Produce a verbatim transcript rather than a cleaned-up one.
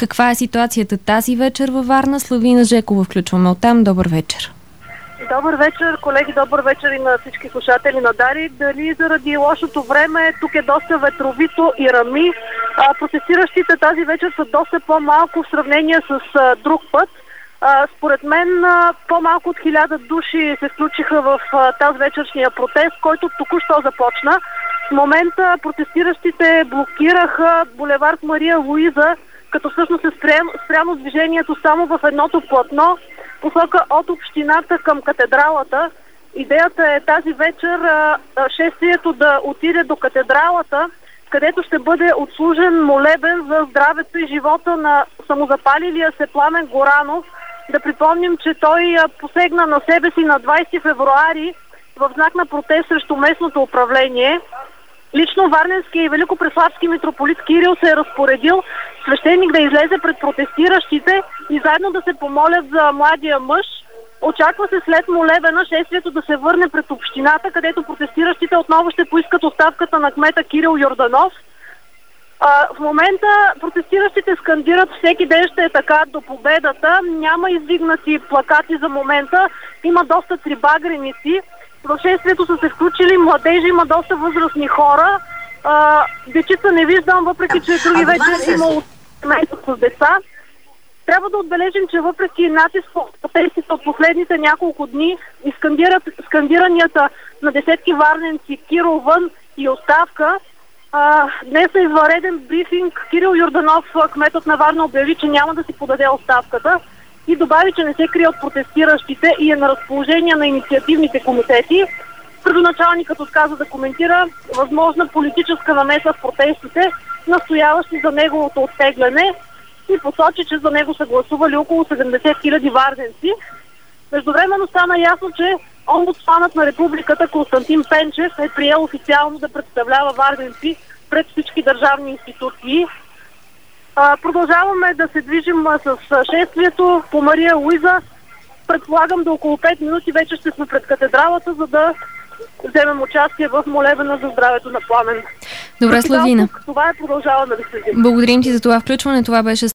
Каква е ситуацията тази вечер във Варна? Славина Жекова включваме оттам. Добър вечер. Добър вечер, колеги, добър вечер и на всички слушатели на Дарик. Дали заради лошото време, тук е доста ветровито и рами. А, протестиращите тази вечер са доста по-малко в сравнение с а, друг път. А, според мен а, по-малко от хиляда души се включиха в а, тази вечершния протест, който току-що започна. В момента протестиращите блокираха булевард Мария Луиза, като всъщност е спрямо, спрямо движението само в едното платно, посока от общината към катедралата. Идеята е тази вечер а, шествието да отиде до катедралата, където ще бъде отслужен молебен за здравето и живота на самозапалилия се Пламен Горанов. Да припомним, че той а, посегна на себе си на двайсети февруари в знак на протест срещу местното управление. Лично варненския и великопреславски митрополит Кирил се е разпоредил свещеник да излезе пред протестиращите и заедно да се помолят за младия мъж. Очаква се след молебена шествието да се върне пред общината, където протестиращите отново ще поискат оставката на кмета Кирил Йорданов. А, в момента протестиращите скандират "всеки ден ще е така до победата". Няма издигнати плакати за момента, има доста трибагреници. В шествието са се включили младежи, има доста възрастни хора. А, дечица не виждам, въпреки че други вече има семейства с деца. Трябва да отбележим, че въпреки натиск от протестите от последните няколко дни и скандиранията на десетки варненци "Киро вън" и "оставка", а, днес е извънреден брифинг. Кирил Йорданов, кметът на Варна, обяви, че няма да си подаде оставката и добави, че не се крие от протестиращите и е на разположение на инициативните комитети. Предоначалникът отказа да коментира възможна политическа намеса в протестите, настояващи за неговото оттегляне, и посочи, че за него са гласували около седемдесет хиляди варненци. Междувременно стана ясно, че омбудсманът на републиката Константин Пенчев е приел официално да представлява варненци пред всички държавни институции. А, продължаваме да се движим а, с а, шествието по Мария Луиза. Предполагам до около пет минути вече ще сме пред катедралата, за да вземем участие в молебена за здравето на Пламен. Добре, Славина. Това е, продължаваме да следим. Благодарим ти за това включване. Това беше